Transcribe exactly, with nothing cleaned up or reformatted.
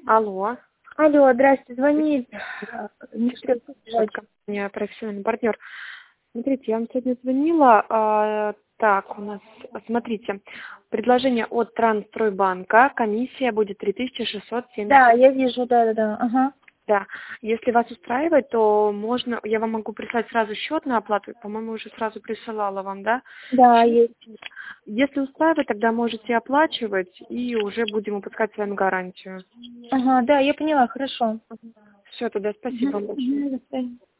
Алло. Алло, здрасте, звонит. Я профессиональный партнер. Смотрите, я вам сегодня звонила. а, Так, у нас, смотрите, предложение от Трансстройбанка. Комиссия будет три тысячи шестьсот семьдесят. Да, я вижу, да, да, да. Ага. Да, если вас устраивает, то можно, я вам могу прислать сразу счет на оплату. По-моему, уже сразу присылала вам, да? Да, Счет. есть. Если устраивает, тогда можете оплачивать и уже будем выпускать с вами гарантию. Ага, да, я поняла, хорошо. Все, тогда спасибо Угу. вам большое. До свидания.